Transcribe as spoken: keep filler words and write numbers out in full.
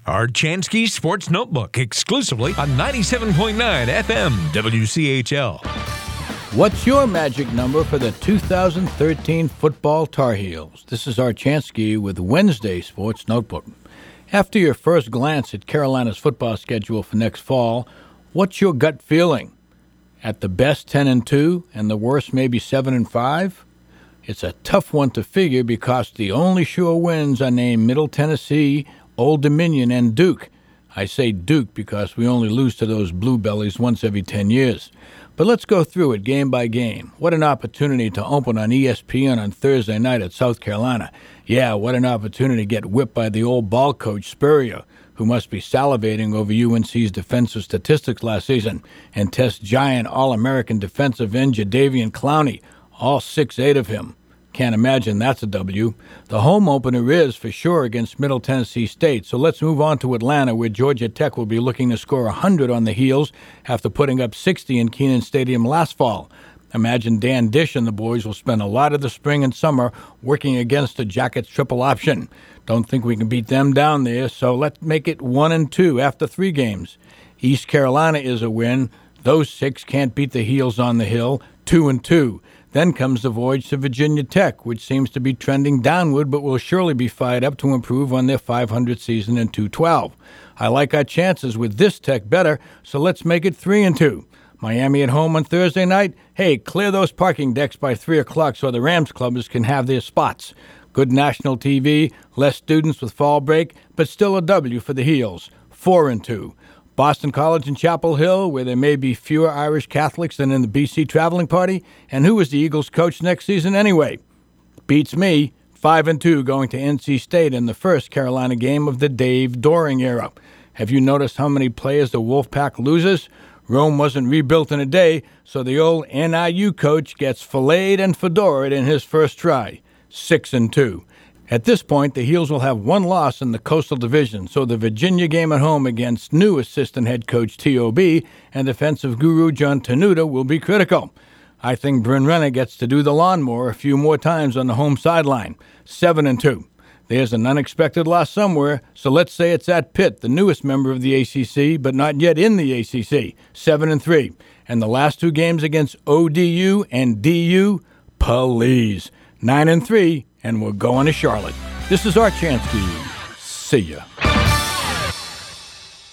Archansky Sports Notebook, exclusively on ninety-seven point nine F M W C H L. What's your magic number for the two thousand thirteen football Tar Heels? This is Archansky with Wednesday Sports Notebook. After your first glance at Carolina's football schedule for next fall, what's your gut feeling? At the best ten and two, and the worst maybe seven and five? It's a tough one to figure because the only sure wins are named Middle Tennessee, Old Dominion, and Duke. I say Duke because we only lose to those Blue Bellies once every ten years. But let's go through it game by game. What an opportunity to open on E S P N on Thursday night at South Carolina. Yeah, what an opportunity to get whipped by the old ball coach Spurrier, who must be salivating over U N C's defensive statistics last season, and test giant All-American defensive end Jadeveon Clowney, all six eight of him. Can't imagine that's a W. The home opener is, for sure, against Middle Tennessee State. So let's move on to Atlanta, where Georgia Tech will be looking to score one hundred on the Heels after putting up sixty in Kenan Stadium last fall. Imagine Dan Dish and the boys will spend a lot of the spring and summer working against the Jackets triple option. Don't think we can beat them down there, so let's make it one and two after three games. East Carolina is a win. Those six can't beat the Heels on the Hill. Two and two. Then comes the voyage to Virginia Tech, which seems to be trending downward, but will surely be fired up to improve on their five hundred season in two twelve. I like our chances with this Tech better, so let's make it three and two. Miami at home on Thursday night. Hey, clear those parking decks by three o'clock so the Rams clubbers can have their spots. Good national T V, less students with fall break, but still a W for the Heels. Four and two. Boston College in Chapel Hill, where there may be fewer Irish Catholics than in the B C traveling party. And who is the Eagles coach next season anyway? Beats me. Five and two going to N C State in the first Carolina game of the Dave Doering era. Have you noticed how many players the Wolfpack loses? Rome wasn't rebuilt in a day, so the old N I U coach gets filleted and fedored in his first try. Six and two. At this point, the Heels will have one loss in the Coastal Division, so the Virginia game at home against new assistant head coach T O B and defensive guru John Tenuta will be critical. I think Bryn Renner gets to do the lawnmower a few more times on the home sideline. Seven and two. There's an unexpected loss somewhere, so let's say it's at Pitt, the newest member of the A C C, but not yet in the A C C. Seven and three. And the last two games against O D U and D U, please. Nine and three. And we're going to Charlotte. This is Archansky. See ya.